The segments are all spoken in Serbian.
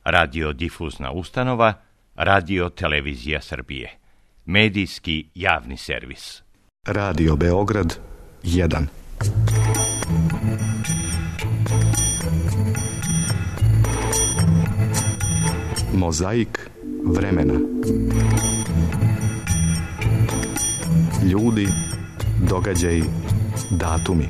radiodifuzna ustanova, Radio Televizija Srbije, medijski javni servis. Radio Beograd 1. Mozaik vremena. Ljudi, događaji, datumi.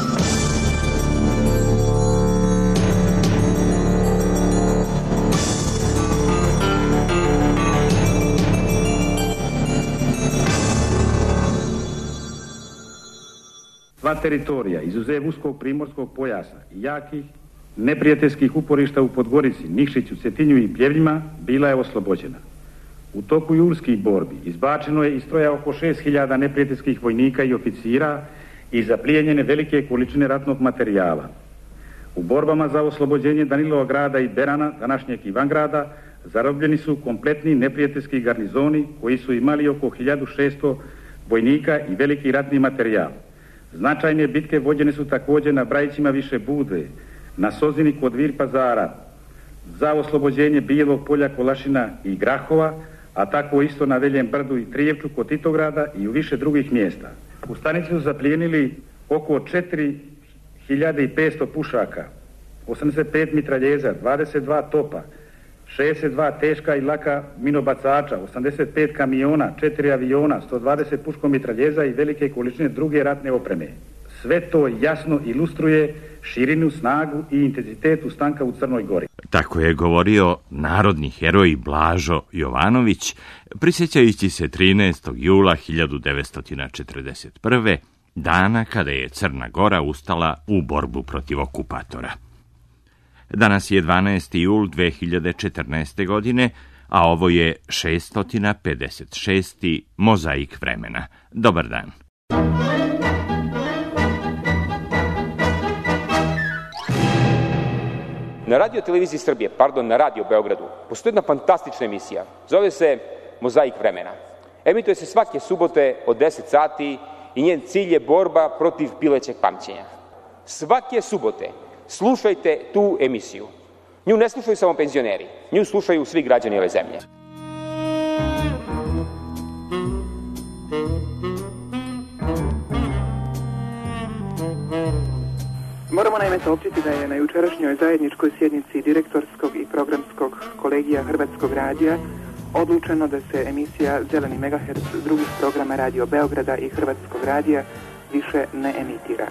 Sva teritorija, izuzev uskog primorskog pojasa i jakih neprijateljskih uporišta u Podgorici, Nikšiću, Cetinju i Pljevljima, bila je oslobođena. U toku julskih borbi izbačeno je iz stroja oko 6.000 neprijateljskih vojnika i oficira i zaplijenjene velike količine ratnog materijala. U borbama za oslobođenje Danilova grada i Berana, današnjeg Ivangrada, zarobljeni su kompletni neprijateljski garnizoni koji su imali oko 1600 vojnika i veliki ratni materijal. Značajne bitke vođene su također na Brajićima više Budve, na Sozini kod Vir Pazara, za oslobođenje Bijelog polja, Kolašina i Grahova, a tako isto na Veljem Brdu i Trijevču kod Titograda i u više drugih mjesta. U stanici su zaplijenili oko 4.500 pušaka, 85 mitraljeza, 22 topa, 62 teška i laka minobacača, 85 kamiona, 4 aviona, 120 puškomitraljeza i velike količine druge ratne opreme. Sve to jasno ilustruje širinu, snagu i intenzitet ustanka u Crnoj Gori. Tako je govorio narodni heroj Blažo Jovanović, prisjećajući se 13. jula 1941. dana kada je Crna Gora ustala u borbu protiv okupatora. Danas je 12. jul 2014. godine, a ovo je 656. Mozaik vremena. Dobar dan. Na Radio Televiziji Srbije, na Radio Beogradu, postoji jedna fantastična emisija. Zove se Mozaik vremena. Emituje se svake subote od 10 sati i njen cilj je borba protiv pilećeg pamćenja. Svake subote slušajte tu emisiju. Nju ne slušaju samo penzioneri, nju slušaju svi građani ove zemlje. Moramo naime saopštiti da je na jučerašnjoj zajedničkoj sjednici direktorskog i programskog kolegija Hrvatskog radija odlučeno da se emisija Zeleni megaherc drugih programa Radio Beograda i Hrvatskog radija više ne emitira.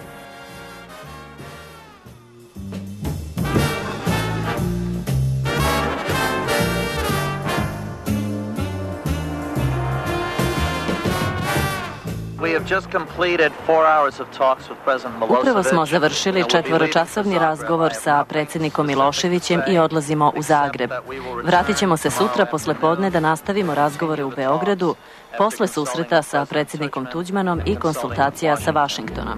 Upravo smo završili 4-časovni razgovor sa predsjednikom Miloševićem i odlazimo u Zagreb. Vratit ćemo se sutra posle podne da nastavimo razgovore u Beogradu, posle susreta sa predsjednikom Tuđmanom i konsultacija sa Vašingtonom.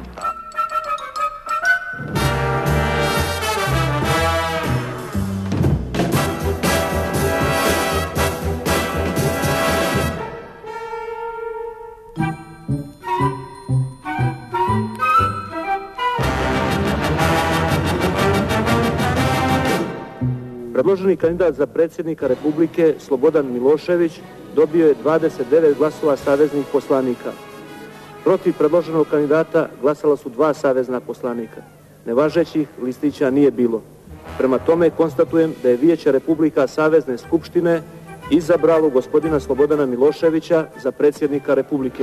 Predloženi kandidat za predsjednika Republike Slobodan Milošević dobio je 29 glasova saveznih poslanika. Protiv predloženog kandidata glasala su 2 savezna poslanika. Nevažećih listića nije bilo. Prema tome konstatujem da je Vijeće Republika Savezne skupštine izabralo gospodina Slobodana Miloševića za predsjednika Republike.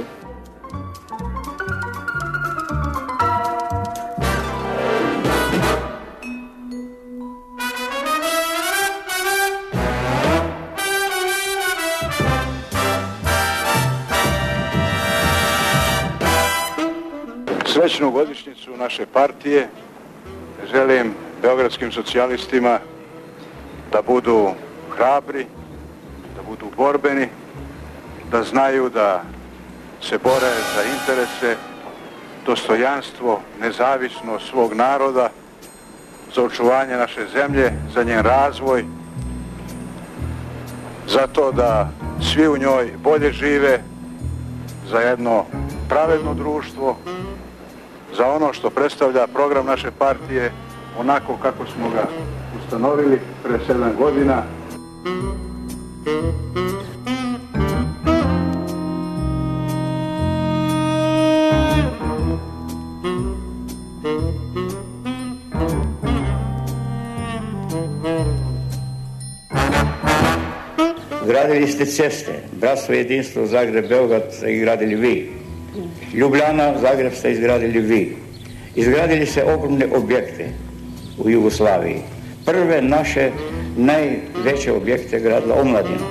Srećnu godišnjicu naše partije želim beogradskim socijalistima da budu hrabri, da budu borbeni, da znaju da se bore za interese, dostojanstvo, nezavisnost svog naroda, za očuvanje naše zemlje, za njen razvoj, za to da svi u njoj bolje žive, za jedno pravedno društvo, za ono što predstavlja program naše partije onako kako smo ga u ustanovili pre 7 godina. Gradili ste ceste, Bratstvo i jedinstvo Zagreb-Beograd ste izgradili vi. Ljubljana, Zagreb ste izgradili vi. Izgradili se ogromne objekte u Jugoslaviji. Prve naše najveće objekte gradila omladina.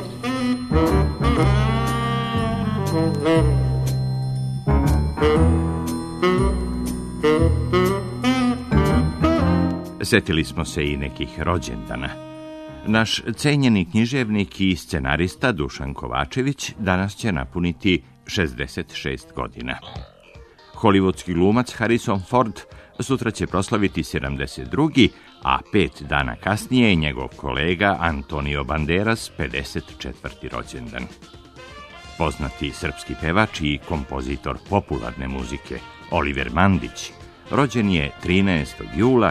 Setili smo se i nekih rođendana. Naš cenjeni književnik i scenarista Dušan Kovačević danas će napuniti 66 godina. Hollywoodski glumac Harrison Ford sutra će proslaviti 72. a 5 dana kasnije njegov kolega Antonio Banderas 54. rođendan. Poznati srpski pevač i kompozitor popularne muzike Oliver Mandić rođen je 13. jula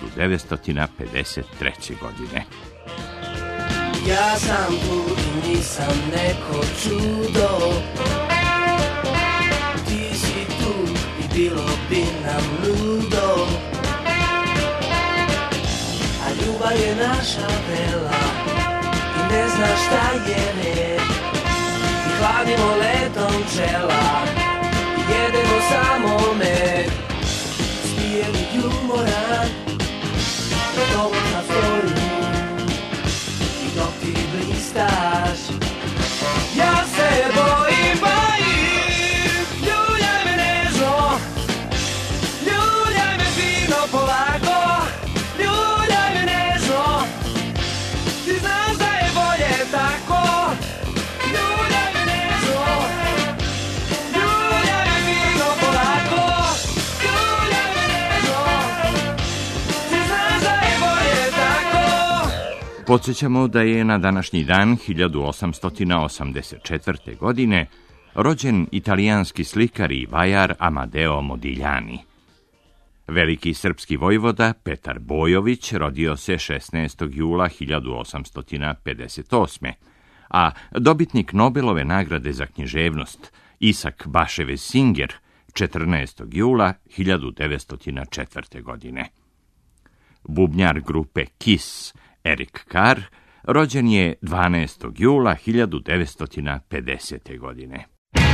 1953. godine. Ja sam tu i nisam neko čudo, ti si tu i bilo bi nam ludo, a ljubav je naša vela i ne znaš šta je red, i hladimo letom čela i jedemo samo med, spijeli humora tobom na storu dok ti blistaš. Ja se bojim, ljuljaj me nežno, ljuljaj me fino polako, ljuljaj me nežno, ti znaš da je bolje tako, ljuljaj me nežno, ljuljaj me fino polako, ljuljaj me nežno, ti znaš da je bolje tako. Podsjećamo da je na današnji dan 1884. godine rođen italijanski slikar i vajar Amadeo Modigliani. Veliki srpski vojvoda Petar Bojović rodio se 16. jula 1858. a dobitnik Nobelove nagrade za književnost Isak Bashevis Singer 14. jula 1904. godine. Bubnjar grupe Kiss Eric Carr rođen je 12. jula 1950. godine.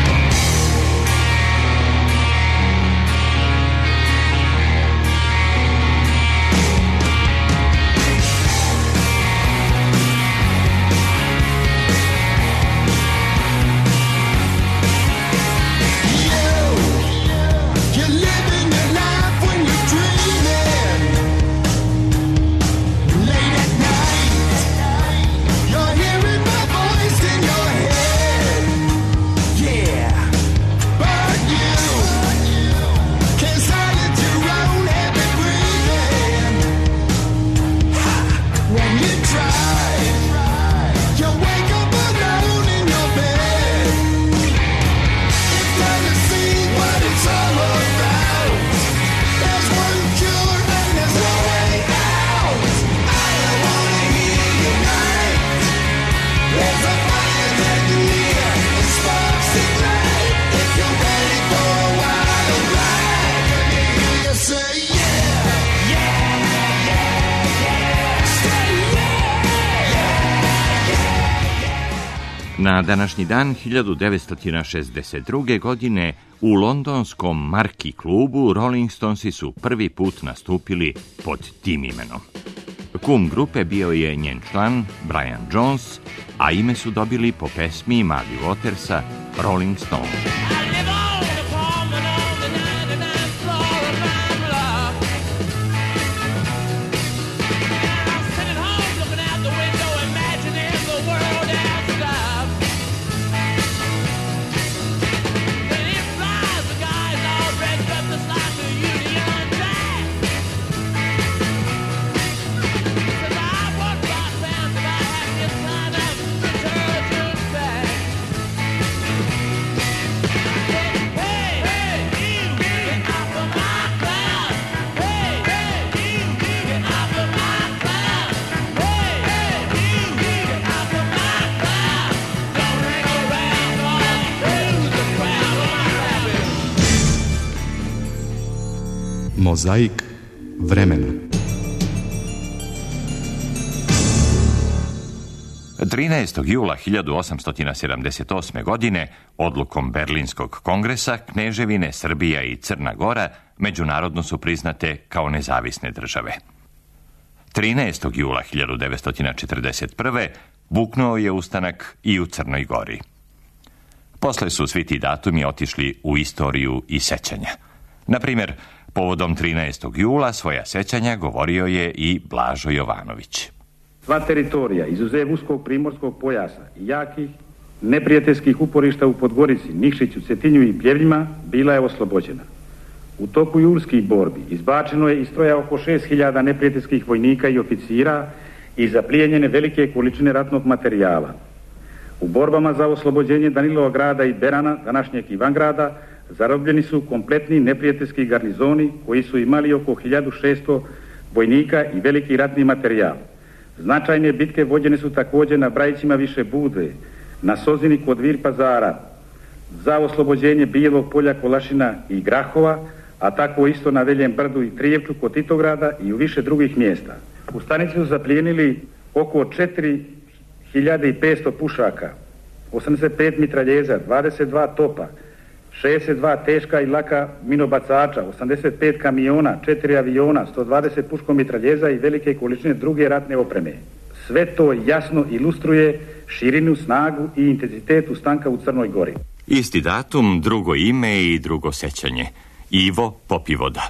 Na današnji dan 1962. godine u londonskom Marki klubu Rolling Stonesi su prvi put nastupili pod tim imenom. Kum grupe bio je njen član Brian Jones, a ime su dobili po pesmi Muddy Watersa Rolling Stone. Mozaik vremena. 13. jula 1878. godine odlukom Berlinskog kongresa kneževine Srbija i Crna Gora međunarodno su priznate kao nezavisne države. 13. jula 1941. buknuo je ustanak i u Crnoj Gori. Posle su svi ti datumi otišli u istoriju i sećanja. Na primjer, povodom 13. jula svoja sećanja govorio je i Blažo Jovanović. Sva teritorija, izuzev uskog primorskog pojasa i jakih neprijateljskih uporišta u Podgorici, Nikšiću, Cetinju i Pljevljima, bila je oslobođena. U toku jurskih borbi izbačeno je iz stroja oko 6.000 neprijateljskih vojnika i oficira i zaplijenjene velike količine ratnog materijala. U borbama za oslobođenje Danilova grada i Berana, današnjeg Ivangrada, zarobljeni su kompletni neprijateljski garnizoni koji su imali oko 1600 vojnika i veliki ratni materijal. Značajne bitke vođene su također na Brajićima više Budve, na Sozini kod Vir Pazara, za oslobođenje Bijelog polja, Kolašina i Grahova, a tako isto na Veljem Brdu i Trijevču kod Titograda i u više drugih mjesta. U stanici su zaplijenili oko 4500 pušaka, 85 mitraljeza, 22 topa, 62 teška i laka minobacača, 85 kamiona, 4 aviona, 120 puškomitraljeza i velike količine druge ratne opreme. Sve to jasno ilustruje širinu, snagu i intenzitet ustanka u Crnoj Gori. Isti datum, drugo ime i drugo sećanje. Ivo Popivoda.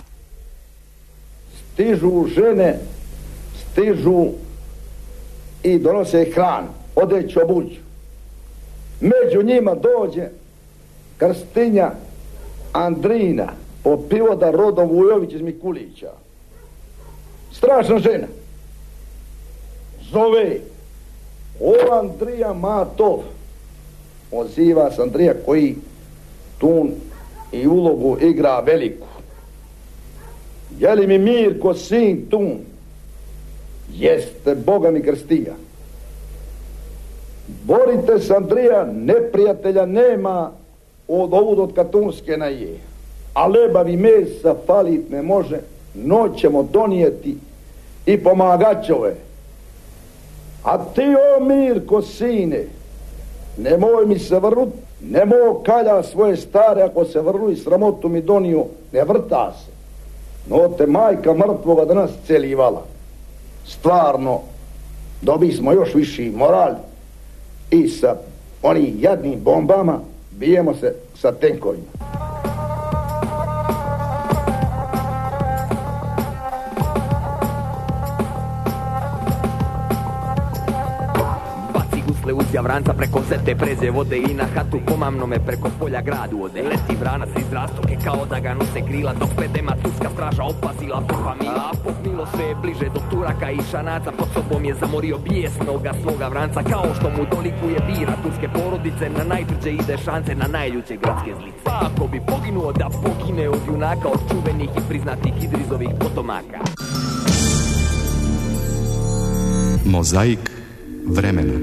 Stižu žene, stižu i donose hranu, odeću, obuću. Među njima dođe krstinja Andrina Popivoda rodom Vujović iz Mikulića. Strašna žena. Zove: o Andrija Matov. Oziva se Andrija koji tun i ulogu igra veliku. Je li mi Mirko sin tun? Jeste, Boga mi krstinja. Borite se, Andrija, neprijatelja nema od Katunske na je. A lebavi mesa falit ne može, noć ćemo donijeti i pomagačove. A ti, o Mirko sine, nemoj mi se vrnut, nemoj kalja svoje stare, ako se vrnu i sramotu mi donio, ne vrta se. No te majka mrtvoga danas celivala. Stvarno, dobi smo još viši moral i sa onim jadnim bombama bijemo se sa tenkovima. Uzja vranca preko sete preze vode i na hatu pomamnome preko polja gradu ode. Leti vranac iz rastoke kao da ga nose krila, dok pedema turska straža opazila popa mila. Popnilo se je bliže do Turaka i Šanaca, pod sobom je zamorio bijesnoga svoga vranca. Kao što mu dolikuje bira turske porodice, na najtvrđe ide šance, na najljuće gradske zlice. Pa ako bi poginuo da pogine od junaka, od čuvenih i priznatih Idrizovih potomaka. Mozaik vremena.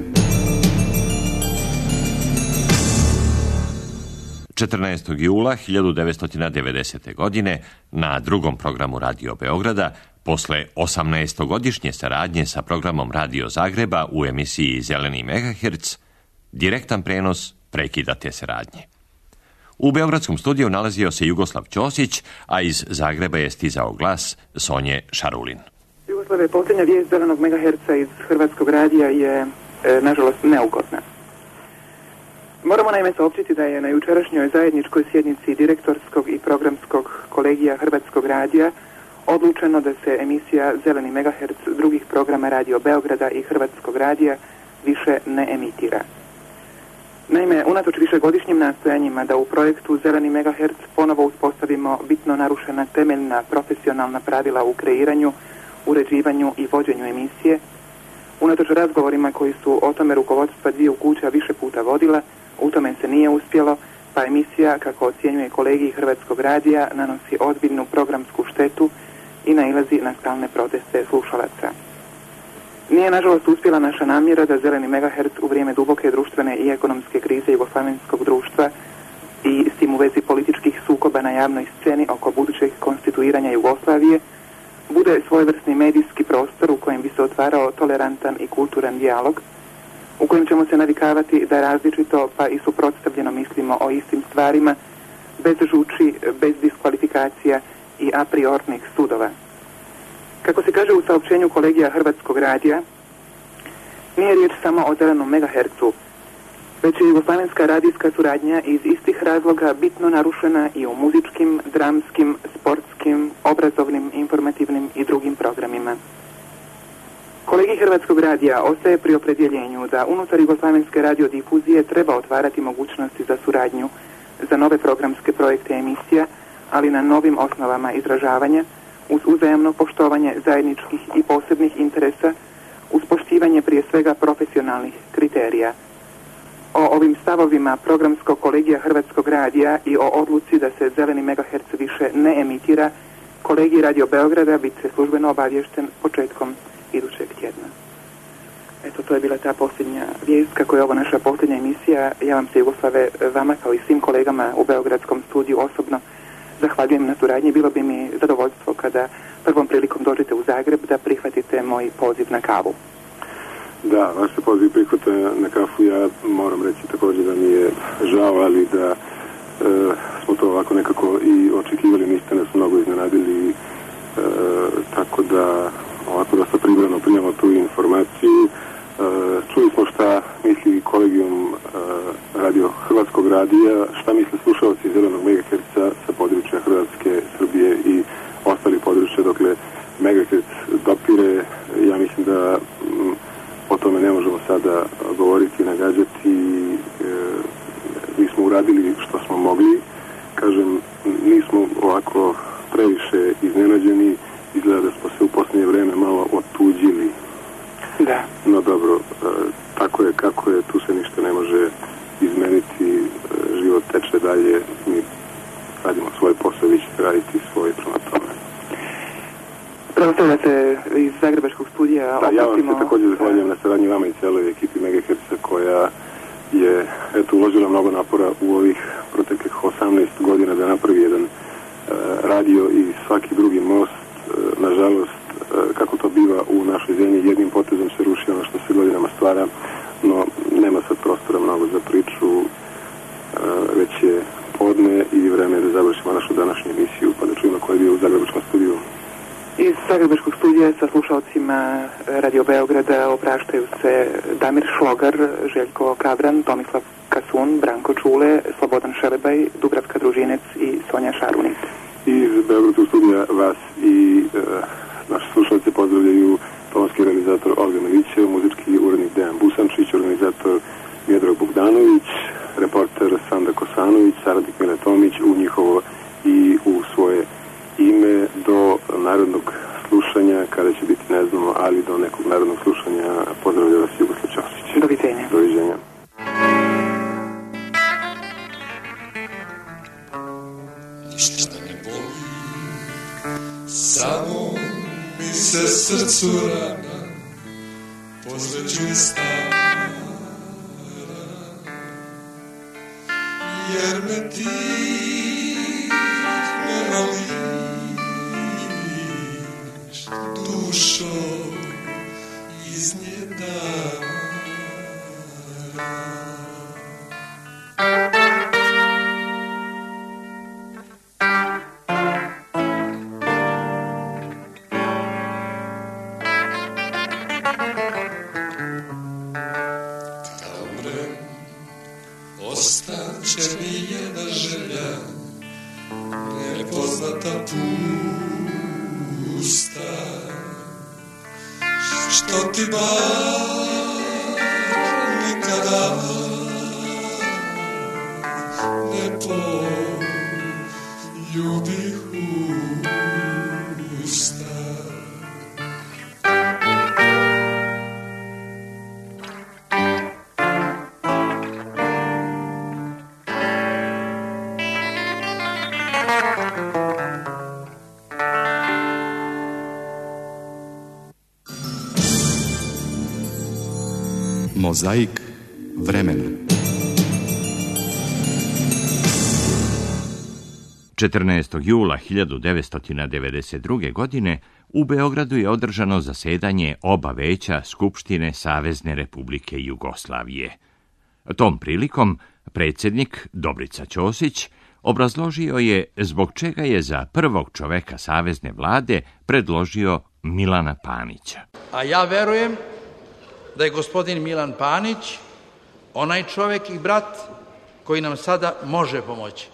14. jula 1990. godine na drugom programu Radio Beograda, posle 18-godišnje saradnje sa programom Radio Zagreba u emisiji Zeleni megaherc, direktan prenos prekida te saradnje. U beogradskom studiju nalazio se Jugoslav Ćosić, a iz Zagreba je stizao glas Sonje Šarulin. Jugoslave, posljednja vijest Zelenog megaherca iz Hrvatskog radija je, nažalost, neugodna. Moramo naime saopćiti da je na jučerašnjoj zajedničkoj sjednici direktorskog i programskog kolegija Hrvatskog radija odlučeno da se emisija Zeleni megaherc drugih programa Radio Beograda i Hrvatskog radija više ne emitira. Naime, unatoč višegodišnjim nastojanjima da u projektu Zeleni megaherc ponovo uspostavimo bitno narušena temeljna profesionalna pravila u kreiranju, uređivanju i vođenju emisije, unatoč razgovorima koji su o tome rukovodstva dviju kuća više puta vodila, u tome se nije uspjelo, pa emisija, kako ocjenjuje kolegij Hrvatskog radija, nanosi ozbiljnu programsku štetu i nailazi na stalne proteste slušalaca. Nije, nažalost, uspjela naša namjera da Zeleni megaherc u vrijeme duboke društvene i ekonomske krize jugoslavenskog društva i s tim u vezi političkih sukoba na javnoj sceni oko budućeg konstituiranja Jugoslavije bude svojevrsni medijski prostor u kojem bi se otvarao tolerantan i kulturan dijalog, u kojem ćemo se navikavati da različito pa i suprotstavljeno mislimo o istim stvarima, bez žuči, bez diskvalifikacija i a priornih sudova. Kako se kaže u saopćenju kolegija Hrvatskog radija, nije riječ samo o zelenom megahercu, već je jugoslavenska radijska suradnja iz istih razloga bitno narušena i u muzičkim, dramskim, sportskim, obrazovnim, informativnim i drugim programima. Kolegi Hrvatskog radija ostaje pri opredjeljenju da unutar jugoslavenske radiodifuzije treba otvarati mogućnosti za suradnju za nove programske projekte emisija, ali na novim osnovama izražavanja, uz uzajamno poštovanje zajedničkih i posebnih interesa, uz poštivanje prije svega profesionalnih kriterija. O ovim stavovima programskog kolegija Hrvatskog radija i o odluci da se zeleni megaherc više ne emitira, kolegij Radio Beograda bit će službeno obavješten početkom idućeg tjedna. Eto, to je bila ta posljednja vijest. Kako je ovo naša posljednja emisija, ja vam se, Jugoslave, vama kao i svim kolegama u beogradskom studiju osobno zahvaljujem na suradnji. Bilo bi mi zadovoljstvo kada prvom prilikom dođete u Zagreb da prihvatite moj poziv na kavu. Da, vaš se poziv prihvata na kafu. Ja moram reći također da mi je žao, ali da smo to ovako nekako i očekivali, niste nas mnogo iznenadili, tako da ovako dosta pribrano primamo tu informaciju. Čuli smo šta misli kolegijum Radio Hrvatskog radija, šta misle slušalci Zelenog megaherca sa područja Hrvatske, Srbije i ostali područja dokle megaherc dopire. Ja mislim da o tome ne možemo sada govoriti i nagađati. Mi smo uradili što smo mogli. Kažem, nismo ovako previše iznenađeni. Izgleda da smo se u posljednje vreme malo otuđili. Da. No dobro, tako je kako je, tu se ništa ne može izmeniti, život teče dalje, mi radimo svoj posao, vi ćete raditi svoj, prema tome. Preostavlja se iz Zagrebačkog studija. Da, ja vam se također zahvaljujem na saradnji vama i cijeloj ekipi Megaherca koja je uložila mnogo napora u ovih proteklih 18 godina da napravi jedan radio i svaki drugi most. Nažalost, kako to biva u našoj zemlji, jednim potezom se ruši ono što se godinama stvara, no nema sad prostora mnogo za priču, već je podne i vreme je da završimo našu današnju emisiju, pa da čujemo ko je bio u Zagrebačkom studiju. Iz Zagrebačkog studija sa slušalcima Radio Beograda opraštaju se Damir Šlogar, Željko Kavran, Tomislav Kasun, Branko Čule, Slobodan Šelebaj, Dubravka Družinec i Sonja Šarunik. Iz Beogradskog studija vas i naši slušalci pozdravljaju tonski realizator Olga Milićev, muzički urednik Dejan Busančić, organizator Miodrag Bogdanović, reporter Sanda Kosanović, saradnik Mile Tomić, u njihovo i u svoje ime do narodnog slušanja, kada će biti ne znamo, ali do nekog narodnog slušanja pozdravlja vas Jugoslav Ćosić. Doviđenja. Doviđenja. Ništa ne boli, samo mi se srcu rana pozređuje stara, jer me ti ne voliš dušo iz nje dara. Ostaće mi jedna želja, nepoznata pusta, što ti bar nikada ne poljubih usta. Mozaik vremena. 14. jula 1992. godine u Beogradu je održano zasedanje oba veća Skupštine Savezne Republike Jugoslavije. Tom prilikom predsjednik Dobrica Ćosić obrazložio je zbog čega je za prvog čoveka Savezne vlade predložio Milana Panića. A ja verujem da je gospodin Milan Panić onaj čovek i brat koji nam sada može pomoći.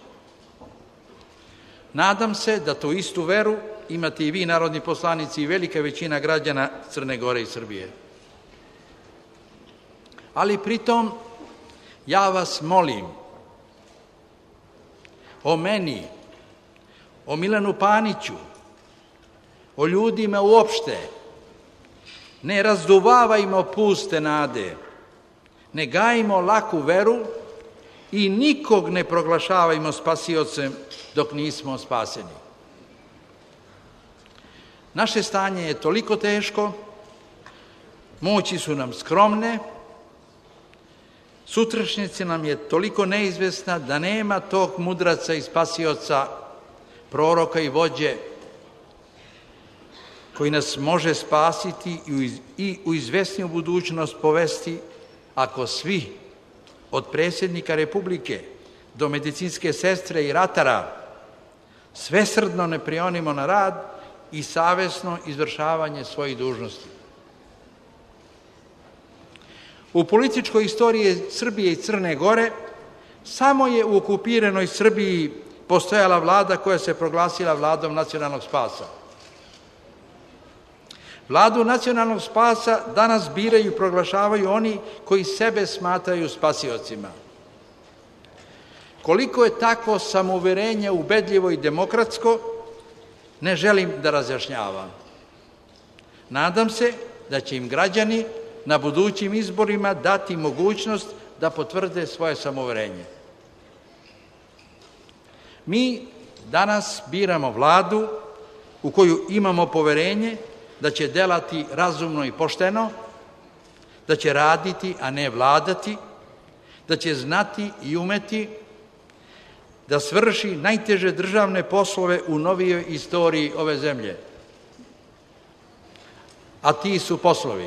Nadam se da tu istu veru imate i vi, narodni poslanici, i velika većina građana Crne Gore i Srbije. Ali pritom ja vas molim o meni, o Milanu Paniću, o ljudima uopšte, ne razduvavajmo puste nade, ne gajimo laku veru i nikog ne proglašavajmo spasiocem dok nismo spaseni. Naše stanje je toliko teško, moći su nam skromne, sutrašnjica nam je toliko neizvesna da nema tog mudraca i spasioca, proroka i vođe koji nas može spasiti i u izvesniju budućnost povesti ako svi, od predsjednika Republike do medicinske sestre i ratara, svesrdno ne prionimo na rad i savesno izvršavanje svojih dužnosti. U političkoj istoriji Srbije i Crne Gore samo je u okupiranoj Srbiji postojala vlada koja se proglasila vladom nacionalnog spasa. Vladu nacionalnog spasa danas biraju i proglašavaju oni koji sebe smatraju spasiocima. Koliko je takvo samouverenje ubedljivo i demokratsko, ne želim da razjašnjavam. Nadam se da će im građani na budućim izborima dati mogućnost da potvrde svoje samouverenje. Mi danas biramo vladu u koju imamo poverenje da će delati razumno i pošteno, da će raditi, a ne vladati, da će znati i umeti da svrši najteže državne poslove u novijoj istoriji ove zemlje. A ti su poslovi: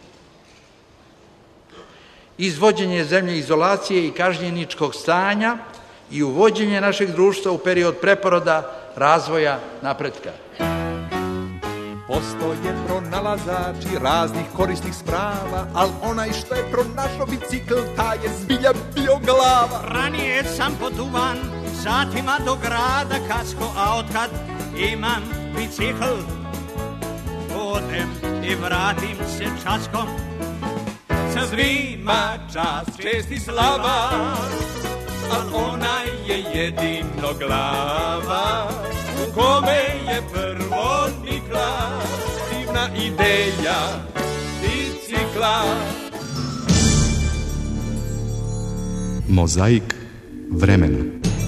izvođenje zemlje izolacije i kažnjeničkog stanja i uvođenje našeg društva u period preporoda, razvoja, napretka. Postoje pronalazači raznih korisnih sprava, al onaj što je pronašao bicikl, taj je zbilja bio glava. Ranije sam poduvan satima do grada Kasko, a otkad imam bicikl, odem i vratim se časkom. Svima čast, čest i slava, al onaj je jedino glava, u kome je prvo nikla divna ideja bicikla. Mozaik vremena.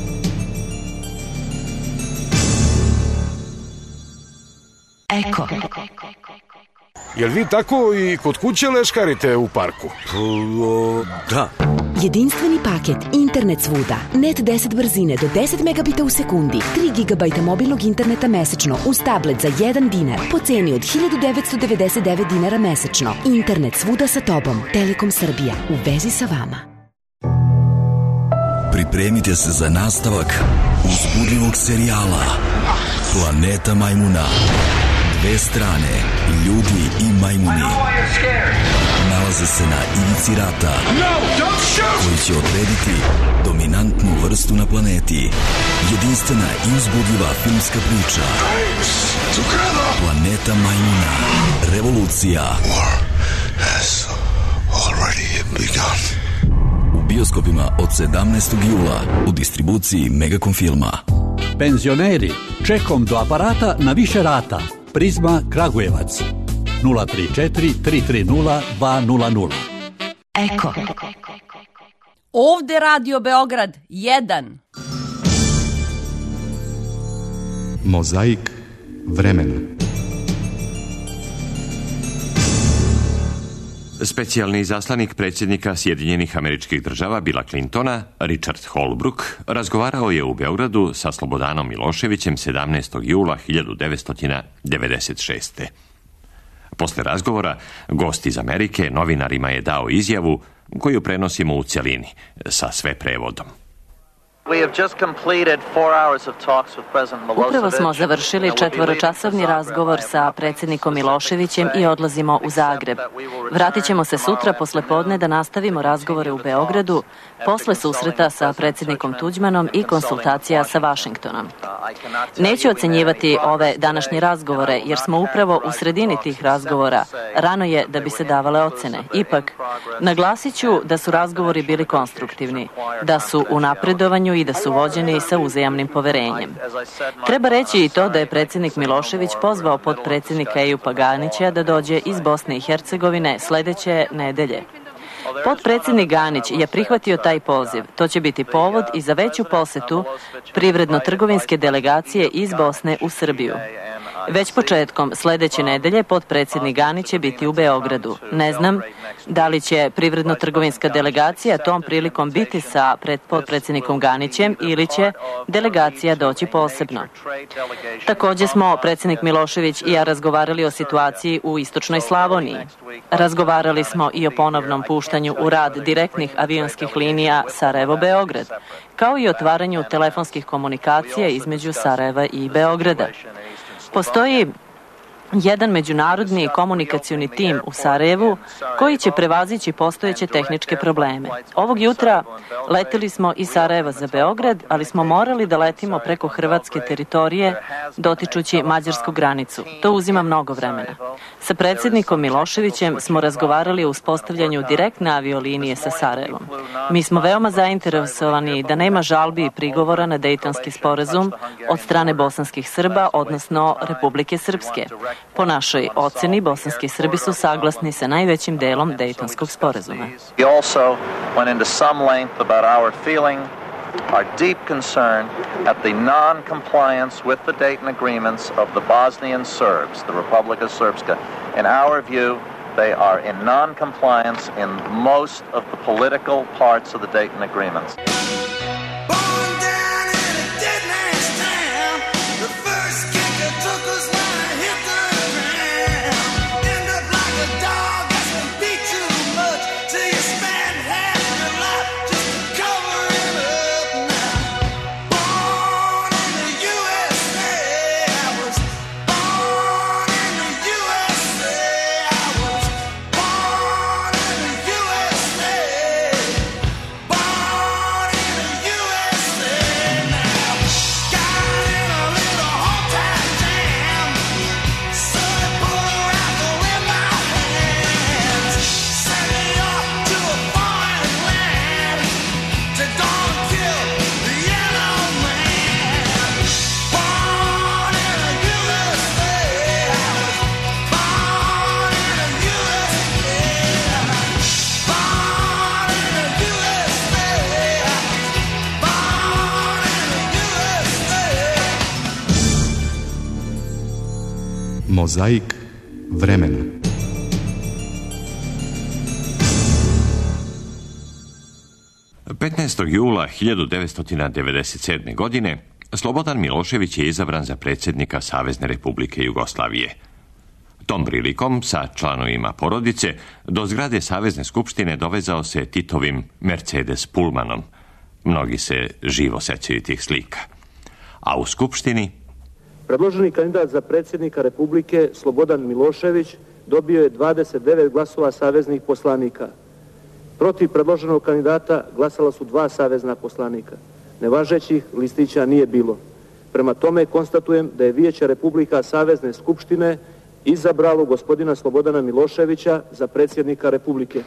Eko. Jel vi tako i kod kuće leškarite u parku? Da. Jedinstveni paket, internet svuda, net 10 brzine do 10 megabita u sekundi, 3 GB mobilnog interneta mesečno uz tablet za 1 dinar po ceni od 1999 dinara mesečno. Internet svuda sa tobom. Telekom Srbija. U vezi sa vama. Pripremite se za nastavak uzbudljivog serijala Planeta majmuna. Dve strane, ljudi i majmuni, nalaze se na ivici rata koji će odrediti dominantnu vrstu na planeti. Jedinstvena i uzbudljiva filmska priča Planeta majmuna. Revolucija. U bioskopima od 17. jula u distribuciji Megacom filma. Penzioneri, čekom do aparata na više rata. Prizma Kragujevac 034 330 200. Eko. Ovde Radio Beograd 1. Mozaik vremena. Specijalni izaslanik predsjednika Sjedinjenih Američkih Država Billa Clintona, Richard Holbrooke, razgovarao je u Beogradu sa Slobodanom Miloševićem 17. jula 1996. Posle razgovora, gost iz Amerike novinarima je dao izjavu koju prenosimo u cjelini, sa sve prevodom. Upravo smo završili 4-časovni razgovor sa predsjednikom Miloševićem i odlazimo u Zagreb. Vratit ćemo se sutra posle podne da nastavimo razgovore u Beogradu, posle susreta sa predsjednikom Tuđmanom i konsultacija sa Vašingtonom. Neću ocenjivati ove današnje razgovore, jer smo upravo u sredini tih razgovora. Rano je da bi se davale ocene. Ipak, naglasit ću da su razgovori bili konstruktivni, da su u napredovanju i da su vođeni sa uzajamnim poverenjem. Treba reći i to da je predsjednik Milošević pozvao potpredsjednika Ejupa Ganića da dođe iz Bosne i Hercegovine sljedeće nedelje. Potpredsjednik Ganić je prihvatio taj poziv. To će biti povod i za veću posetu privredno-trgovinske delegacije iz Bosne u Srbiju. Već početkom sljedeće nedelje potpredsjednik Ganić će biti u Beogradu. Ne znam da li će privredno-trgovinska delegacija tom prilikom biti sa potpredsjednikom Ganićem ili će delegacija doći posebno. Također smo predsjednik Milošević i ja razgovarali o situaciji u istočnoj Slavoniji. Razgovarali smo i o ponovnom puštanju u rad direktnih avionskih linija Sarajevo-Beograd, kao i otvaranju telefonskih komunikacija između Sarajeva i Beograda. Postoji jedan međunarodni komunikacioni tim u Sarajevu koji će prevazići postojeće tehničke probleme. Ovog jutra leteli smo iz Sarajeva za Beograd, ali smo morali da letimo preko hrvatske teritorije dotičući mađarsku granicu. To uzima mnogo vremena. Sa predsjednikom Miloševićem smo razgovarali o uspostavljanju direktne aviolinije sa Sarajevom. Mi smo veoma zainteresovani da nema žalbi i prigovora na Dejtonski sporazum od strane bosanskih Srba, odnosno Republike Srpske. Po našoj oceni, bosanski Srbi su saglasni sa najvećim delom Dejtonskog sporazuma. Our deep concern at the non-compliance with the Dayton agreements of the Bosnian Serbs, the Republika Srpska. In our view, they are in non-compliance in most of the political parts of the Dayton agreements. Mozaik vremena. Jula 1997. godine Slobodan Milošević je izabran za predsjednika Savezne Republike Jugoslavije. Tom prilikom sa članovima porodice do zgrade Savezne skupštine dovezao se Titovim Mercedes Pullmanom. Mnogi se živo sećaju tih slika. A u skupštini predloženi kandidat za predsjednika Republike Slobodan Milošević dobio je 29 glasova saveznih poslanika. Protiv predloženog kandidata glasala su 2 savezna poslanika. Nevažećih listića nije bilo. Prema tome konstatujem da je Vijeće Republika Savezne skupštine izabralo gospodina Slobodana Miloševića za predsjednika Republike.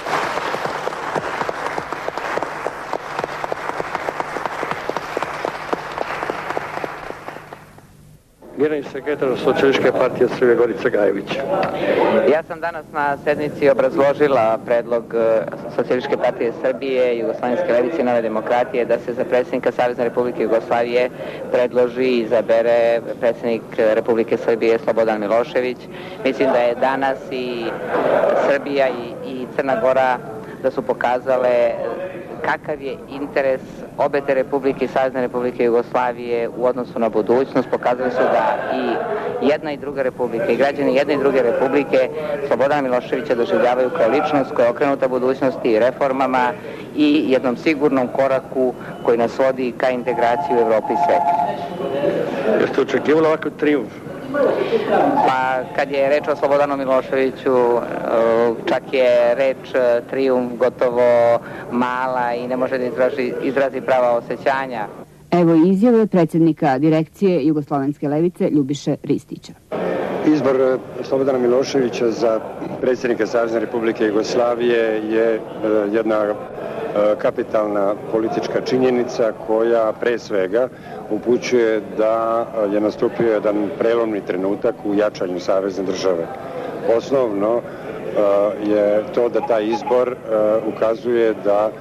Generalni sekretar Socijalističke partije Srbije Gorica Gajević. Ja sam danas na sednici obrazložila predlog Socijalističke partije Srbije, Jugoslovenske levice i Nove demokratije da se za predsjednika Savezne Republike Jugoslavije predloži i izabere predsjednik Republike Srbije Slobodan Milošević. Mislim da je danas i Srbija i Crna Gora da su pokazale kakav je interes obe te republike i Savezne Republike Jugoslavije u odnosu na budućnost. Pokazali su da i jedna i druga republika i građani jedne i druge republike Slobodana Miloševića doživljavaju kao ličnost koja je okrenuta budućnosti i reformama i jednom sigurnom koraku koji nas vodi ka integraciji u Evropi i svijetu. Jeste očekivali ovakav trijumf? Pa kad je reč o Slobodanu Miloševiću, čak je reč trijumf gotovo mala i ne može da izrazi prava osjećanja. Evo izjave predsjednika direkcije Jugoslovenske levice Ljubiše Ristića. Izbor Slobodana Miloševića za predsjednika Savezne Republike Jugoslavije je jedna kapitalna politička činjenica koja pre svega upućuje da je nastupio jedan prelomni trenutak u jačanju savezne države. Osnovno je to da taj izbor ukazuje da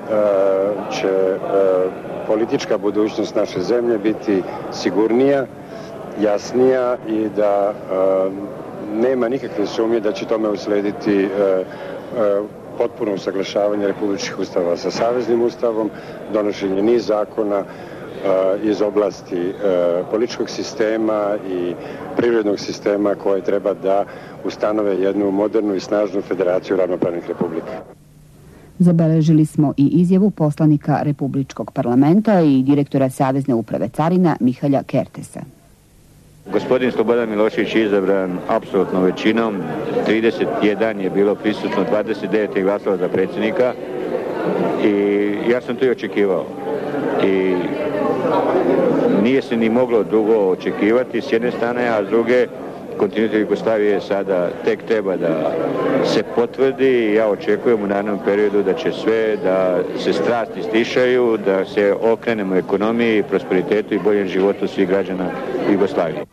će politička budućnost naše zemlje biti sigurnija, jasnija i da nema nikakve sumnje da će tome uslediti potpuno usaglašavanje republičkih ustava sa saveznim ustavom, donošenje niz zakona iz oblasti političkog sistema i privrednog sistema koje treba da ustanove jednu modernu i snažnu federaciju ravnopravnih republika. Zabeležili smo i izjavu poslanika Republičkog parlamenta i direktora Savezne uprave carina Mihalja Kertesa. Gospodin Slobodan Milošević je izabran apsolutnom većinom, 31 je bilo prisutno, 29 je glasalo za predsjednika i ja sam to i očekivao. I nije se ni moglo dugo očekivati s jedne strane, a s druge kontinuitet Jugoslavije sada tek treba da se potvrdi i ja očekujem u narednom periodu da će sve, da se strasti stišaju, da se okrenemo ekonomiji, prosperitetu i boljem životu svih građana Jugoslavije.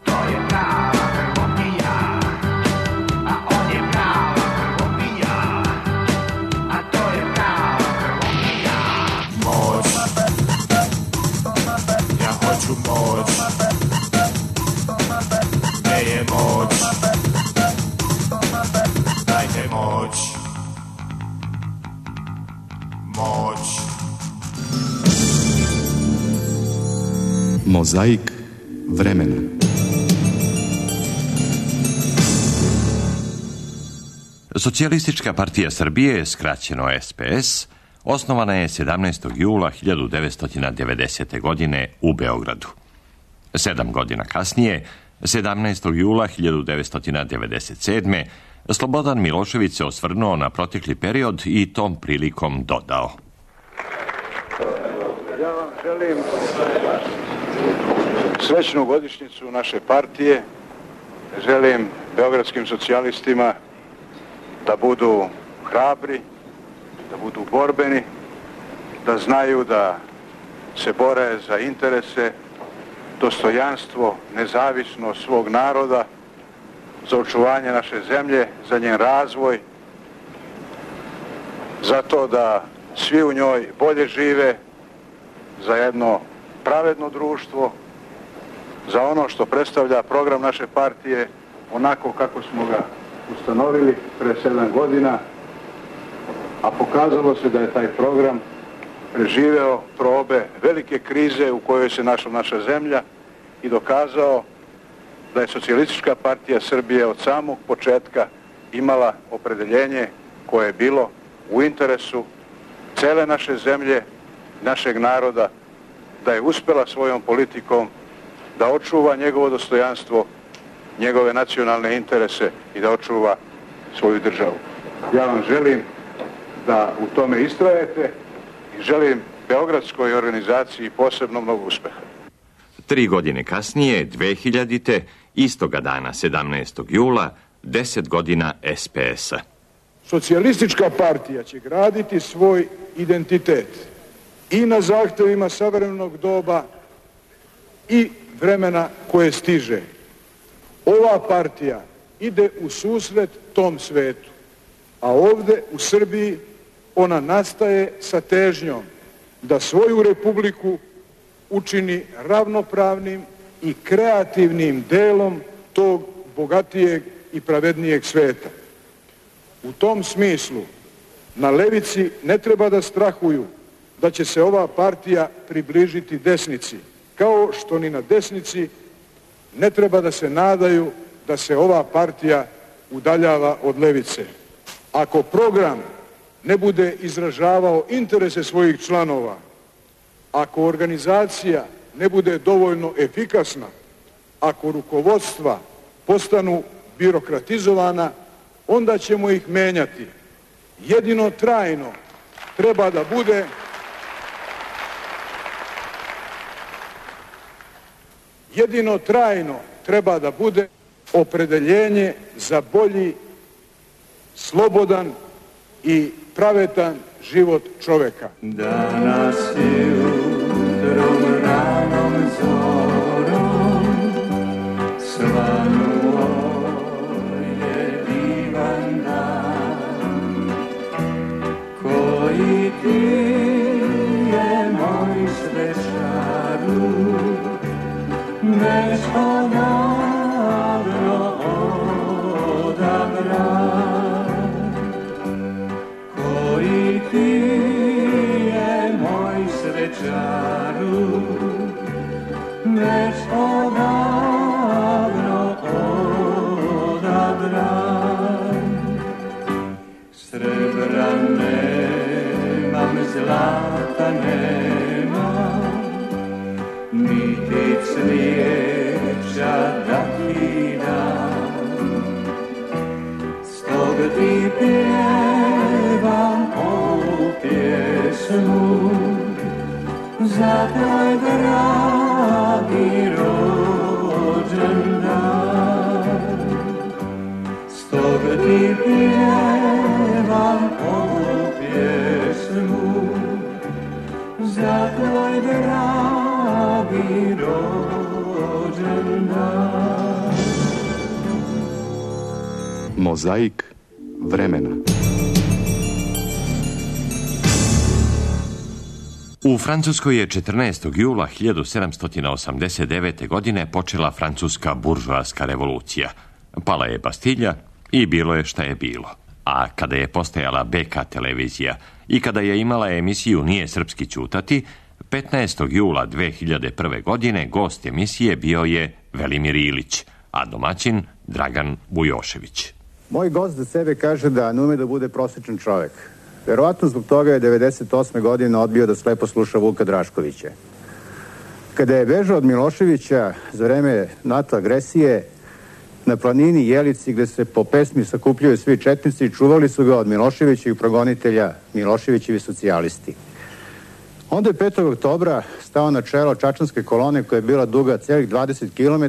Mozaik vremena. Socijalistička partija Srbije, skraćeno SPS, osnovana je 17. jula 1990. godine u Beogradu. 7 godina kasnije, 17. jula 1997. Slobodan Milošević se osvrnuo na protekli period i tom prilikom dodao. Ja vam želim srećnu godišnjicu naše partije. Želim beogradskim socijalistima da budu hrabri, da budu borbeni, da znaju da se bore za interese, dostojanstvo, nezavisnost svog naroda, za očuvanje naše zemlje, za njen razvoj, zato da svi u njoj bolje žive, za jedno pravedno društvo, za ono što predstavlja program naše partije, onako kako smo ga ustanovili pre 7 godina, a pokazalo se da je taj program preživeo probe velike krize u kojoj se našla naša zemlja i dokazao da je Socijalistička partija Srbije od samog početka imala opredeljenje koje je bilo u interesu cele naše zemlje, našeg naroda, da je uspela svojom politikom da očuva njegovo dostojanstvo, njegove nacionalne interese i da očuva svoju državu. Ja vam želim da u tome istrajete i želim beogradskoj organizaciji posebno mnogo uspeha. 3 godine kasnije, 2000. istoga dana, 17. jula, 10 godina SPS-a. Socijalistička partija će graditi svoj identitet i na zahtevima savremenog doba i vremena koje stiže. Ova partija ide u susret tom svetu, a ovde u Srbiji ona nastaje sa težnjom da svoju republiku učini ravnopravnim i kreativnim delom tog bogatijeg i pravednijeg sveta. U tom smislu na levici ne treba da strahuju da će se ova partija približiti desnici, kao što ni na desnici ne treba da se nadaju da se ova partija udaljava od levice. Ako program ne bude izražavao interese svojih članova, ako organizacija ne bude dovoljno efikasna, ako rukovodstva postanu birokratizovana, onda ćemo ih menjati. Jedino trajno treba da bude opredeljenje za bolji, slobodan i pravedan život čoveka. Danas jutrom ranom zorom svanuo je divan dan, koji ti je moj svečaru već odavno odabran, koji ti je moj svečaru već odavno odabran. Srebra nemam, zlata nemam, niti cvijeća da ti dam, stog ti pjevam ovu pjesmu za tvoj dragi rođendan. Stog ti pjevam ovu pjesmu za tvoj dragi rođendan. Mozaik vremena. U Francuskoj je 14. jula 1789. godine počela francuska buržoaska revolucija. Pala je Bastilja i bilo je šta je bilo. A kada je postojala BK televizija i kada je imala emisiju Nije srpski ćutati, 15. jula 2001. godine gost emisije bio je Velimir Ilić, a domaćin Dragan Vujošević. Moj gost za sebe kaže da ne ume da bude prosječan čovek. Verovatno zbog toga je 98. godine odbio da slepo sluša Vuka Draškovića. Kada je bežao od Miloševića za vreme NATO agresije, na planini Jelici, gde se po pesmi sakupljaju svi četnici, čuvali su ga od Miloševića i progonitelja Miloševićevi socijalisti. Onda je 5. oktobra stao na čelo čačanske kolone koja je bila duga celih 20 km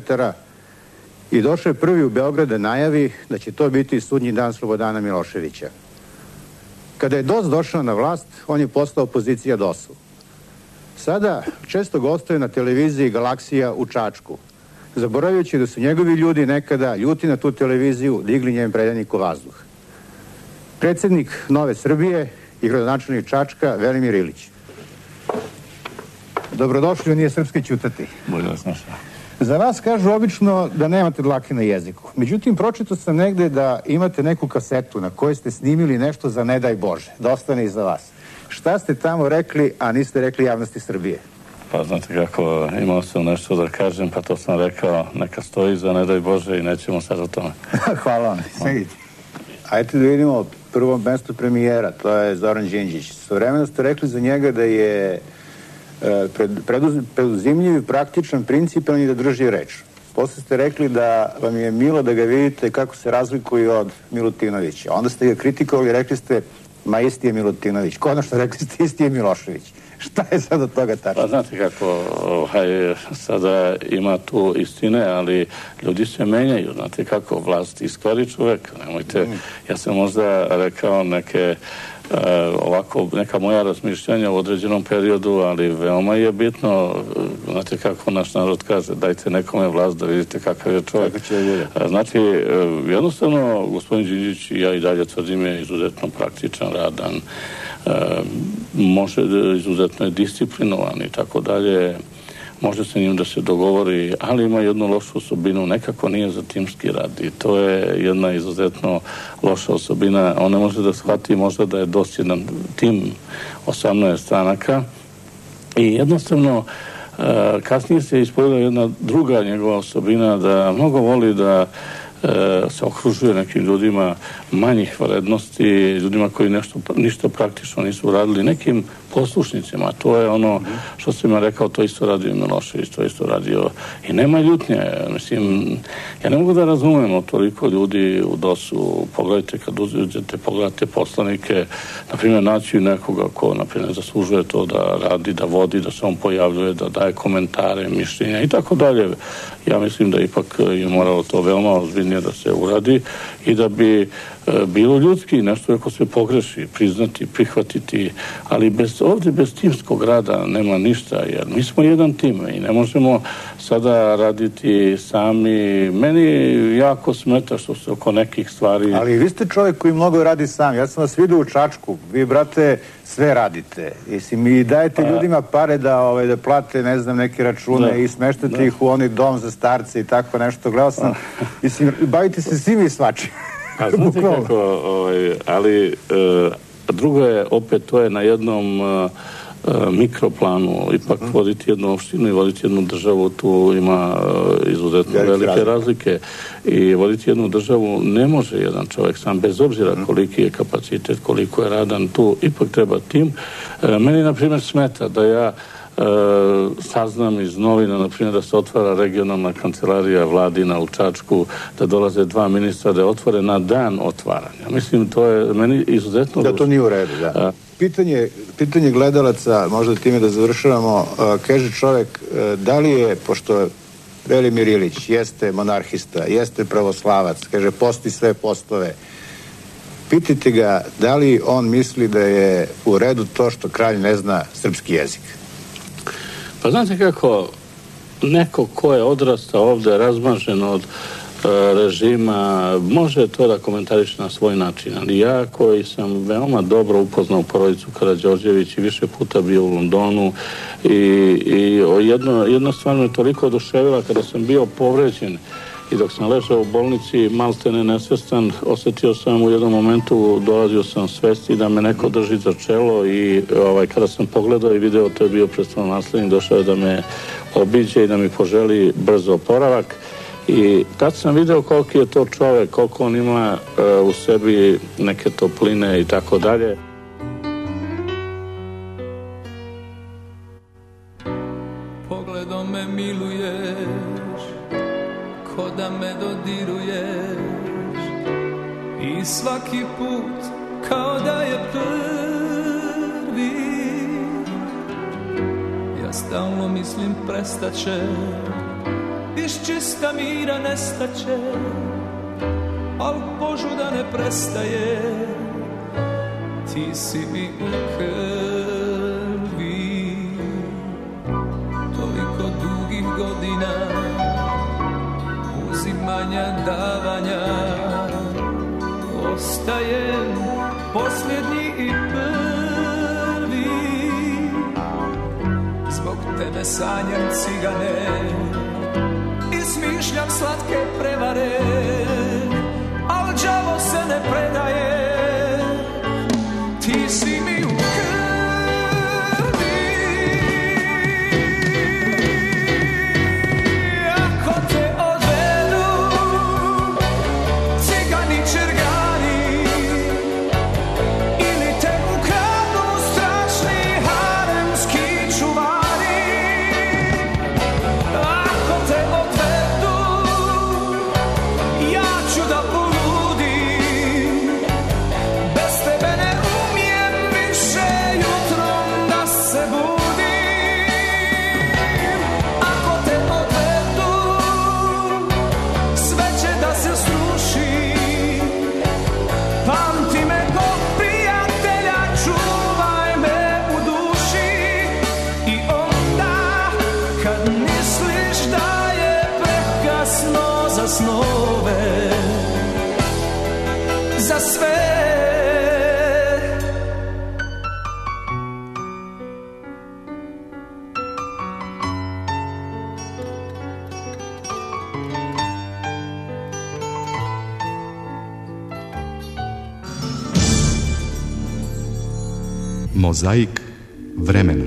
i došao je prvi u Beograd da najavi da će to biti sudnji dan Slobodana Miloševića. Kada je DOS došao na vlast, on je postao opozicija DOS-u. Sada često gostuje na televiziji Galaksija u Čačku, zaboravljajući da su njegovi ljudi nekada ljuti na tu televiziju digli njen predanik u vazduh. Predsjednik Nove Srbije i gradonačelnik Čačka Velimir Ilić. Dobrodošli u Nije srpski ćutati. Bolje vas našao. Za vas kažu obično da nemate dlake na jeziku. Međutim, pročitao sam negde da imate neku kasetu na kojoj ste snimili nešto za ne daj Bože. Da ostane i za vas. Šta ste tamo rekli, a niste rekli javnosti Srbije? Pa znate kako, imao sam nešto da kažem, pa to sam rekao, neka stoji za ne daj Bože i nećemo sad o tome. Hvala vam. Ajde da vidimo prvo mesto premijera, to je Zoran Đinđić. Svojevremeno ste rekli za njega da je preduzimljiv i praktičan, principijalni da drži reč. Posle ste rekli da vam je milo da ga vidite kako se razlikuje od Milutinovića. Onda ste ga kritikovali i rekli ste, ma isti je Milutinović. Konačno rekli ste, isti je Milošević. Šta je sad od toga tačno? Pa znate kako, sada ima tu istine, ali ljudi se menjaju. Znate kako, vlast iskvari čoveka. Nemojte, ja sam možda rekao neke ovako neka moja razmišljanja u određenom periodu, ali veoma je bitno, znate kako naš narod kaže, dajte nekome vlast da vidite kakav je čovjek. Znači, jednostavno, gospodin Đinđić i ja i dalje tvrdim je izuzetno praktičan, radan, može, izuzetno je disciplinovan i tako dalje, može se njim da se dogovori, ali ima jednu lošu osobinu, nekako nije za timski rad i to je jedna izuzetno loša osobina. On ne može da shvati možda da je dosljedan tim 18 stranaka i jednostavno kasnije se ispoljila jedna druga njegova osobina, da mnogo voli da se okružuje nekim ljudima manjih vrednosti, ljudima koji ništa praktično nisu radili, nekim poslušnicima. To je ono što sam ja rekao, to isto radio Milošević, to isto radio i nema ljutnje. Mislim, ja ne mogu da razumem toliko ljudi u DOS-u. Pogledajte, kad uđete, pogledate poslanike, na primjer, naći nekoga ko, na primjer, zaslužuje to da radi, da vodi, da se on pojavljuje, da daje komentare, mišljenja i tako dalje. Ja mislim da ipak je moralo to veoma ozbiljnije da se uradi i da bi bilo ljudski, nešto ako se pogreši, priznati, prihvatiti, ali ovdje bez timskog rada nema ništa, jer mi smo jedan tim i ne možemo sada raditi sami. Meni jako smeta što se oko nekih stvari... Ali vi ste čovjek koji mnogo radi sam. Ja sam vas vidio u Čačku. Vi, brate, sve radite. I dajete ljudima pare da plate, ne znam, neke račune i smeštate ih u oni dom za starce i tako nešto. Gledao sam. Bavite se svim i svačim. A znate kako, ali drugo je, opet, to je na jednom mikroplanu, ipak voditi jednu opštinu i voditi jednu državu, tu ima izuzetno velike razlike i voditi jednu državu ne može jedan čovjek sam, bez obzira koliki je kapacitet, koliko je radan, tu ipak treba tim. Meni, na primjer, smeta da ja saznam iz novina, na primjer, da se otvara regionalna kancelarija Vladina u Čačku, da dolaze 2 ministra, da je otvore na dan otvaranja. Mislim, to je meni izuzetno... Da, to nije u redu, da. Pitanje gledalaca, možda time da završavamo, kaže čovjek, da li je, pošto Velimir Ilić jeste monarhista, jeste pravoslavac, kaže, posti sve postove, pitajte ga da li on misli da je u redu to što kralj ne zna srpski jezik. Pa znate kako, neko ko je odrastao ovdje razmažen od režima, može to da komentariše na svoj način, ali ja koji sam veoma dobro upoznao porodicu Karađorđević i više puta bio u Londonu i jedna stvar me toliko oduševila kada sam bio povređen i dok sam ležao u bolnici, maltene nesvestan, osjetio sam u jednom momentu, dolazio sam svesti da me neko drži za čelo i kada sam pogledao i video, to je bio prestolonaslednik, došao je da me obiđe i da mi poželi brzo oporavak. I tad sam video koliki je to čovjek, koliko on ima u sebi neke topline i tako dalje. Pogledom me miluješ, ko da me dodiruješ, i svaki put kao da je prvi. Ja stalno mislim prestaće, iz čista mira nestaće, al Božu da ne prestaje, ti si mi u krvi. Toliko dugih godina uzimanja, davanja, ostajem posljednji i prvi. Zbog tebe sanjam cigane i smišljam slatke prevare, al đavo se ne predaje, ti si mi u krvi. Ako te odvedu cigani čergani ili te ukradnu strašni haremski čuvari, ako te odvedu ja ću da poludim, bez tebe ne umijem više jutrom da se budim. Ako te odvedu sve će da se sruši, pamti me ko prijatelja, čuvaj me u duši. I onda kad misliš da je prekasno za snove, za sve, Mozaik vremena.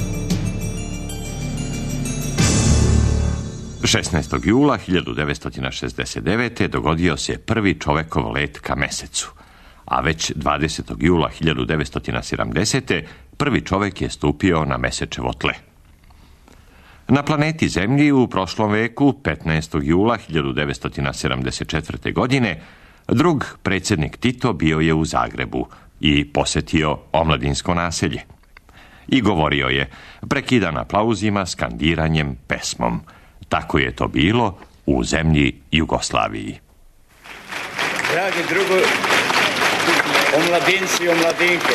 16. jula 1969. dogodio se prvi čovekov let ka mesecu, a već 20. jula 1970. prvi čovek je stupio na mesečevo tle. Na planeti Zemlji u prošlom veku, 15. jula 1974. godine, drug predsjednik Tito bio je u Zagrebu i posetio omladinsko naselje. I govorio je, prekidan aplauzima, skandiranjem, pesmom. Tako je to bilo u zemlji Jugoslaviji. Dragi drugo, omladinci i omladinke,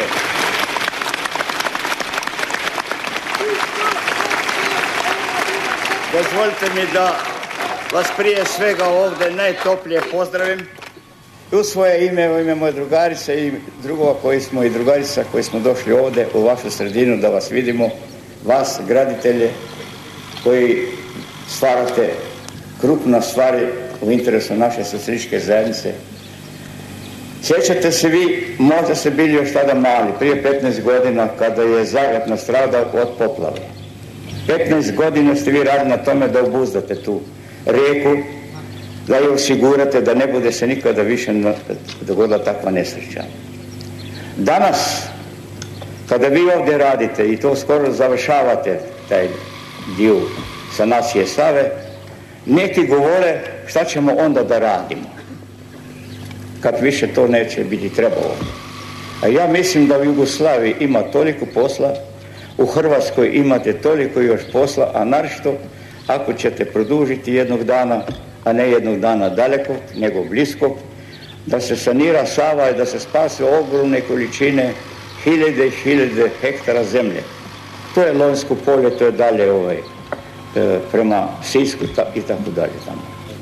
dozvolite mi da vas prije svega ovdje najtoplije pozdravim u svoje ime, u ime moje drugarice i drugova koji smo i drugarica koji smo došli ovdje u vašu sredinu da vas vidimo, vas graditelje koji stvarate krupne stvari u interesu naše socijalističke zajednice. Sjećate se vi, možda ste bili još tada mali, prije 15 godina kada je Zagreb nastradao od poplave. 15 godina ste vi radili na tome da obuzdate tu rijeku, da je osigurate da ne bude se nikada više dogodila takva nesreća. Danas, kada vi ovdje radite i to skoro završavate taj dio sanacije Save, neki govore šta ćemo onda da radimo kad više to neće biti trebalo. A ja mislim da u Jugoslaviji ima toliko posla, u Hrvatskoj imate toliko još posla, a naročito ako ćete produžiti jednog dana, a ne jednog dana daleko, nego blisko, da se sanira Sava i da se spase ogromne količine, hiljade i hiljade hektara zemlje. To je Lonjsko polje, to je dalje prema Sisku i tako dalje tamo.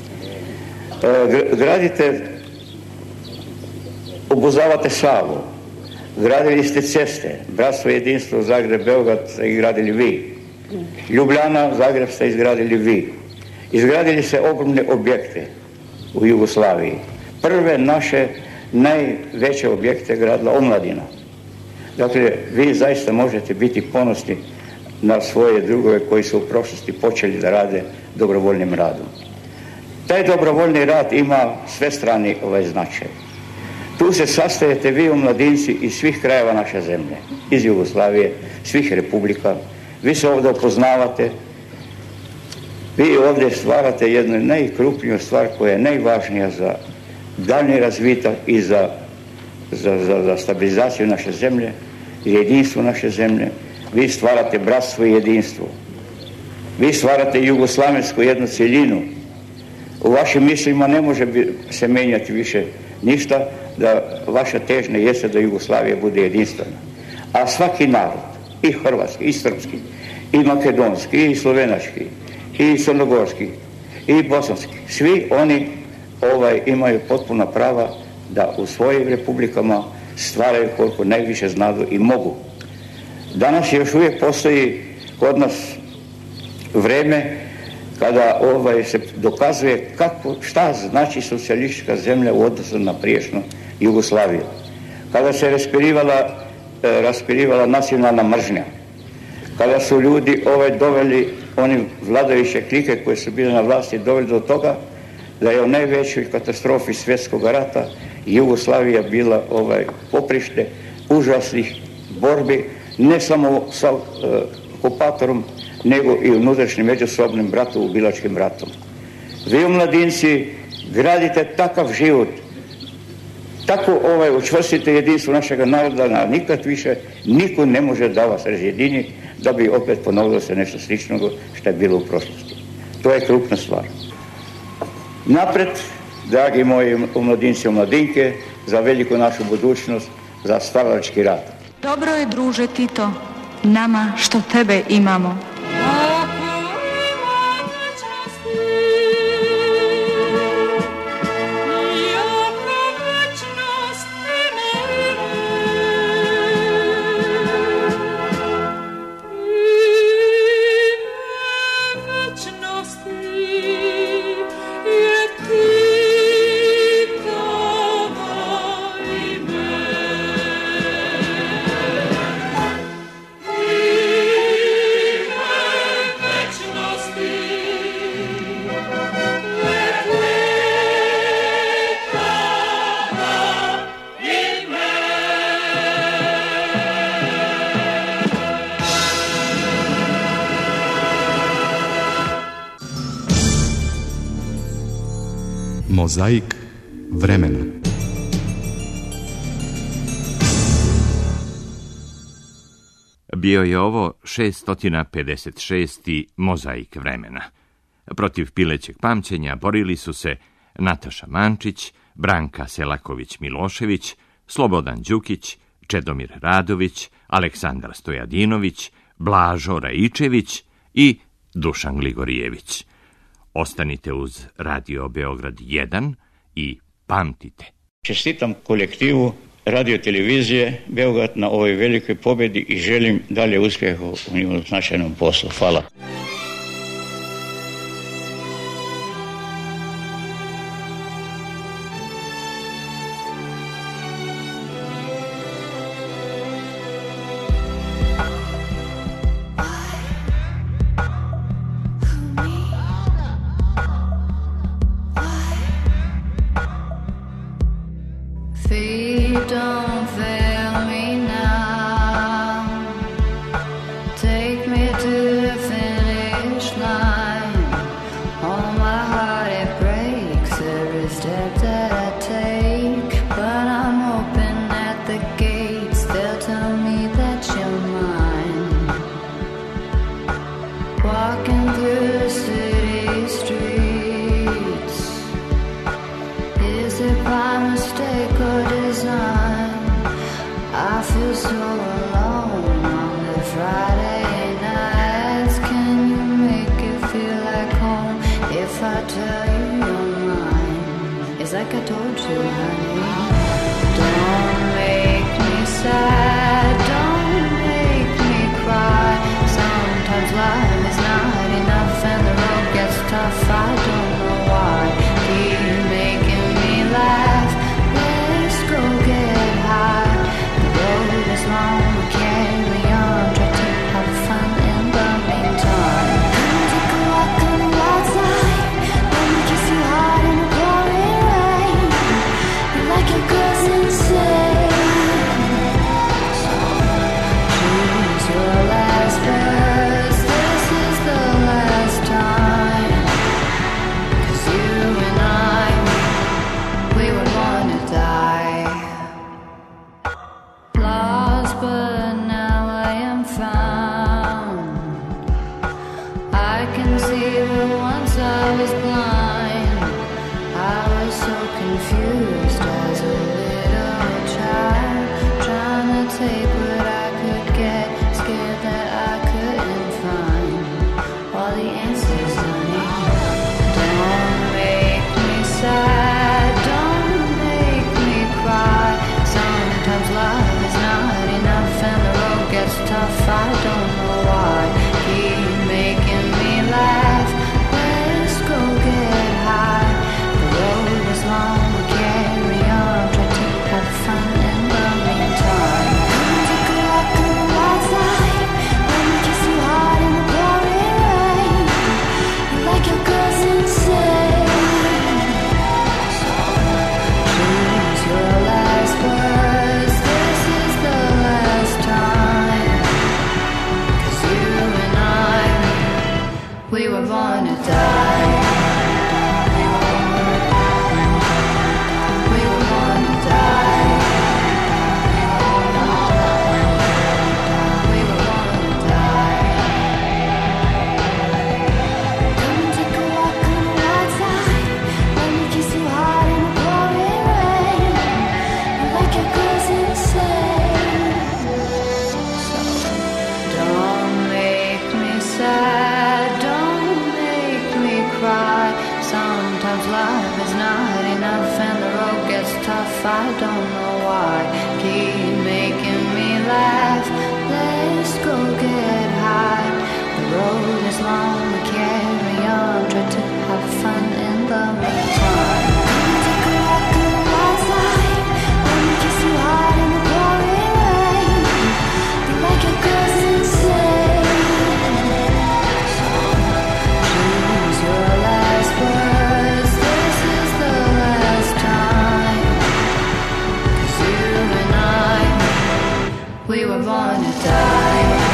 Gradite, obuzavate Savu, gradili ste ceste, Bratstvo jedinstvo Zagreb, Beograd ste izgradili vi, Ljubljana, Zagreb ste izgradili vi. Izgradili se ogromne objekte u Jugoslaviji. Prve naše najveće objekte gradila omladina. Dakle, vi zaista možete biti ponosni na svoje drugove koji su u prošlosti počeli da rade dobrovoljnim radom. Taj dobrovoljni rad ima svestrani značaj. Tu se sastajete vi omladinci iz svih krajeva naše zemlje, iz Jugoslavije, svih republika. Vi se ovdje upoznavate, vi ovdje stvarate jednu najkrupniju stvar koja je najvažnija za daljnji razvitak i za stabilizaciju naše zemlje, jedinstvo naše zemlje. Vi stvarate bratstvo i jedinstvo. Vi stvarate jugoslavensku jednu cjelinu. U vašim mislima ne može se menjati više ništa, da vaša težnja jeste da Jugoslavija bude jedinstvena. A svaki narod, i hrvatski, i srpski, i makedonski, i slovenački, i crnogorski, i bosanski, svi oni imaju potpuna prava da u svojim republikama stvaraju koliko najviše znadu i mogu. Danas još uvijek postoji kod nas vreme kada se dokazuje šta znači socijalistička zemlja u odnosu na prijašnju Jugoslaviju. Kada se raspirivala nacionalna mržnja, kada su ljudi doveli, oni vladajuće klike koje su bile na vlasti, doveli do toga da je u najvećoj katastrofi svjetskog rata Jugoslavija bila poprište užasnih borbi, ne samo sa okupatorom, nego i unutrašnjim međusobnim bratoubilačkim ratom. Vi omladinci gradite takav život, tako učvrstite jedinstvo našega naroda, a nikad više niko ne može da vas razjedini da bi opet ponovilo se nešto slično što je bilo u prošlosti. To je krupna stvar. Napred, dragi moji omladinci i omladinke, za veliku našu budućnost, za stvaralački rad. Dobro je, druže Tito, nama što tebe imamo. Mozaik vremena. Bio je ovo 656. mozaik vremena. Protiv pilećeg pamćenja borili su se Nataša Mančić, Branka Selaković-Milošević, Slobodan Đukić, Čedomir Radović, Aleksandar Stojadinović, Blažo Raičević i Dušan Gligorijević. Ostanite uz Radio Beograd 1 i pamtite. Čestitam kolektivu radio televizije Beograd na ovoj velikoj pobjedi i želim dalje uspjeha u njihovom značajnom poslu. Hvala. Don't fail me now. Take me to the finish line. Oh, my heart, it breaks every step that I take. But I'm hoping at the gates they'll tell me that you're mine. Walking through the city streets, is it by mistake or design? I feel so alone on the Friday nights. Can you make it feel like home if I tell you you're mine? It's like I told you, honey. Don't make me sad, don't make me cry. Sometimes life is not enough and the road gets tough. I don't know why. Keep making me laugh. Let's go get high. The road is long, carry on. Try to have fun in the meantime. Come take a walk on the wild side. Let me kiss you hard in the pouring rain. You like your girls insane. So choose your last verse. This is the last time. 'Cause you and I, we were born to die. Lost, but now I am found. I can see that once I was blind. I was so confused as a little child, trying to take what I could get, scared that I couldn't find all the answers, honey. Don't make me sad, don't make me cry. Sometimes love is not enough and the road gets tough. I don't know why. Keep making me laugh. Let's go get high. The road is long, we carry on. Try to have fun in the meantime. Come take a walk on the wild side. Let me kiss you hard in the pouring rain. You like your girls insane. So choose your last words. This is the last time. 'Cause you and I, we were born to die. We were born to die. We were born to die. Come and take a walk on the wild side. Let me kiss you hard in the pouring rain. You like your girls insane. So don't make me sad, don't make me cry. Sometimes life is not enough and the road gets tough. I don't know why. Keep making me laugh. Let's go get high. The road is long, we carry on. Try to have fun in the meantime. Come take a walk on the wild side. Let me kiss you hard in the pouring rain. You like your girls insane. So choose your last words. This is the last time. 'Cause you and I, we were born to die.